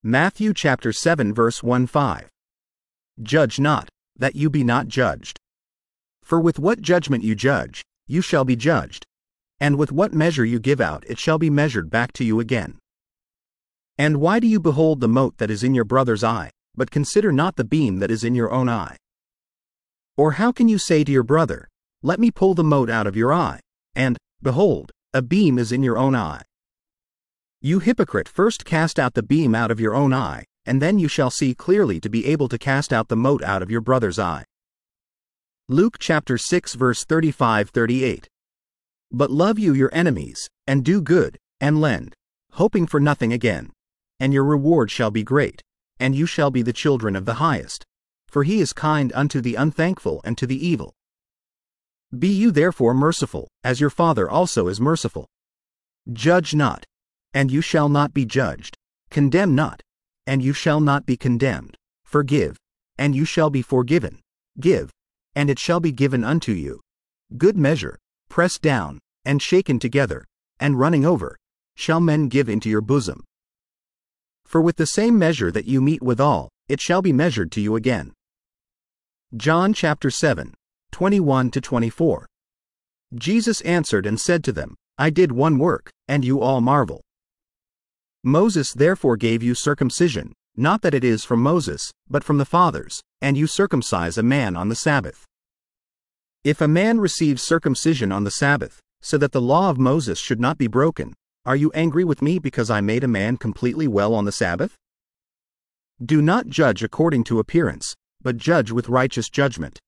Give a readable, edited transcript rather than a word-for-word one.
Matthew chapter 7 verse 1-5. Judge not, that you be not judged. For with what judgment you judge, you shall be judged. And with what measure you give out, it shall be measured back to you again. And why do you behold the mote that is in your brother's eye, but consider not the beam that is in your own eye? Or how can you say to your brother, let me pull the mote out of your eye, and, behold, a beam is in your own eye? You hypocrite, first cast out the beam out of your own eye, and then you shall see clearly to be able to cast out the mote out of your brother's eye. Luke chapter 6 verse 35-38. But love you your enemies, and do good, and lend, hoping for nothing again. And your reward shall be great, and you shall be the children of the highest. For he is kind unto the unthankful and to the evil. Be you therefore merciful, as your Father also is merciful. Judge not, and you shall not be judged. Condemn not, and you shall not be condemned. Forgive, and you shall be forgiven. Give, and it shall be given unto you. Good measure, pressed down, and shaken together, and running over, shall men give into your bosom. For with the same measure that you mete withal, it shall be measured to you again. John chapter 7, 21-24. Jesus answered and said to them, I did one work, and you all marvel. Moses therefore gave you circumcision, not that it is from Moses, but from the fathers, and you circumcise a man on the Sabbath. If a man receives circumcision on the Sabbath, so that the law of Moses should not be broken, are you angry with me because I made a man completely well on the Sabbath? Do not judge according to appearance, but judge with righteous judgment.